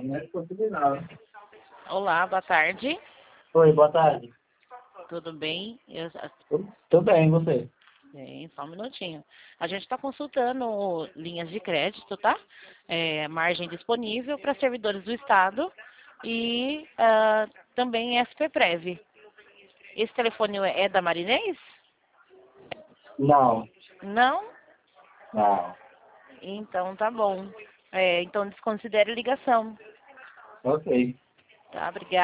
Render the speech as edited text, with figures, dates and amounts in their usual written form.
Não é possível, não. Olá, boa tarde. Oi, boa tarde. Tudo bem? Tudo bem, e você? Bem, só um minutinho. A gente está consultando linhas de crédito, tá? Margem disponível para servidores do Estado e também SPPrev. Esse telefone é da Marinês? Não, Não? não. Então tá bom. Então desconsidere a ligação. Ok. Tá, obrigada.